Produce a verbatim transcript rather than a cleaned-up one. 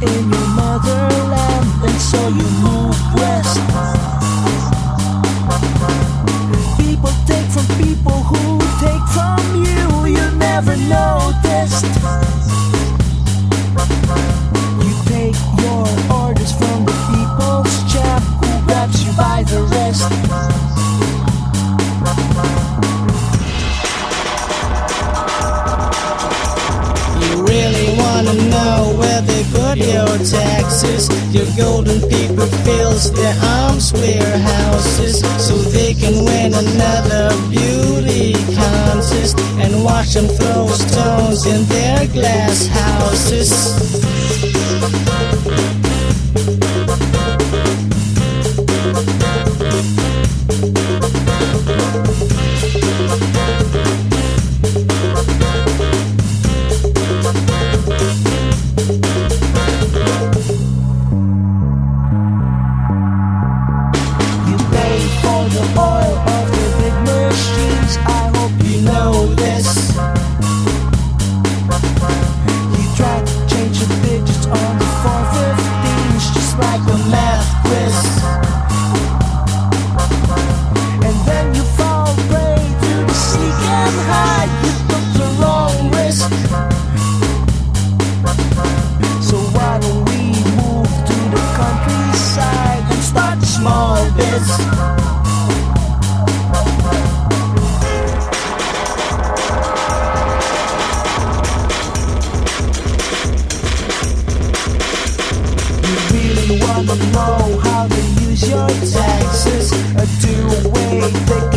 in your motherland, and so you move west. People take from people who take from you, you never noticed. You take your orders from the people's champ who grabs you by the wrist. Wanna know where they put your taxes? Your golden paper fills their arms warehouses, so they can win another beauty contest and watch them throw stones in their glass houses. Wanna know how to use your taxes, a two-way ticket.